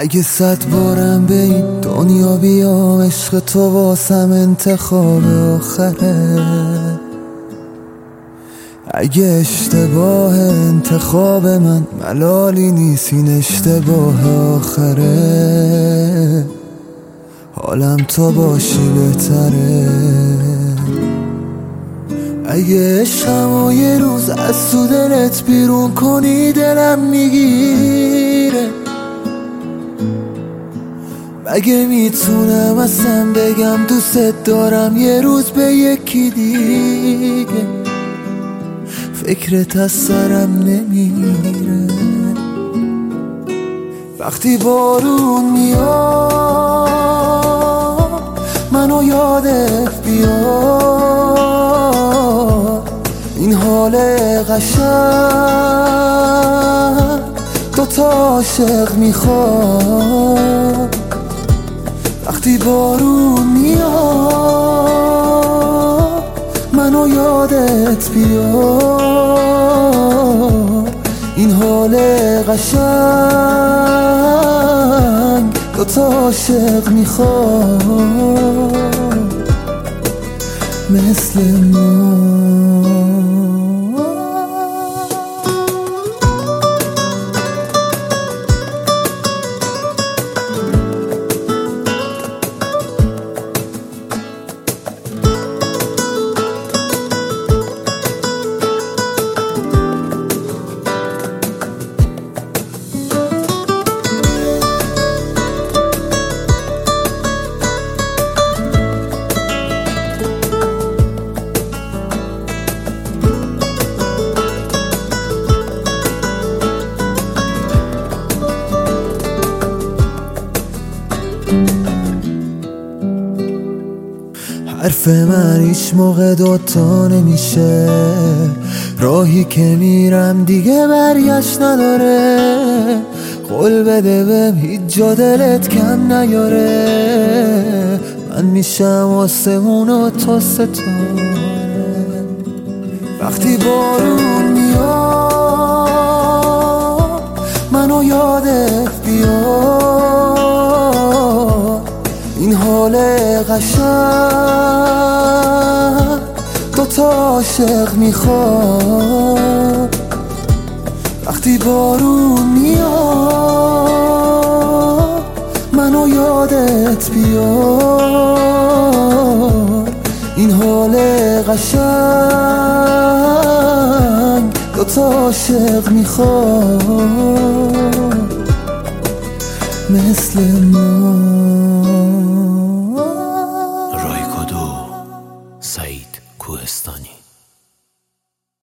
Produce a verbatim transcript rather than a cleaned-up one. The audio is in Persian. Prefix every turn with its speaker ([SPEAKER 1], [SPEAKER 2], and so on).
[SPEAKER 1] اگه صد بارم به این دنیا بیام، عشق تو واسم انتخاب آخره. اگه اشتباه انتخاب من ملالی نیست، این اشتباه آخره. حالم تو باشی بهتره. اگه عشقمو یه روز از تو دلت بیرون کنی دلم میگیره. مگه میتونم اصلا بگم دوست دارم یه روز به یکی دیگه؟ فکرت از سرم نمیره. وقتی بارون میاد منو یادت بیاد، این حال قشنگ دوتا عاشق میخواد. وقتی بارون میاد منو یادت بیاد، این حال قشنگ دوتا عاشق میخواد مثل ما. حرف من هیچ موقع دوتا نمیشه، راهی که میرم دیگه برگشت نداره. قول بده بهم هیچ جا دلت کم نیاره، من میشم آسمون و تو ستاره. وقتی بارون میاد منو یادت بیاد، این حال قشنگ دوتا عاشق میخواد. وقتی بارون میاد منو یادت بیاد، این حال قشنگ دوتا عاشق میخواد مثل ما.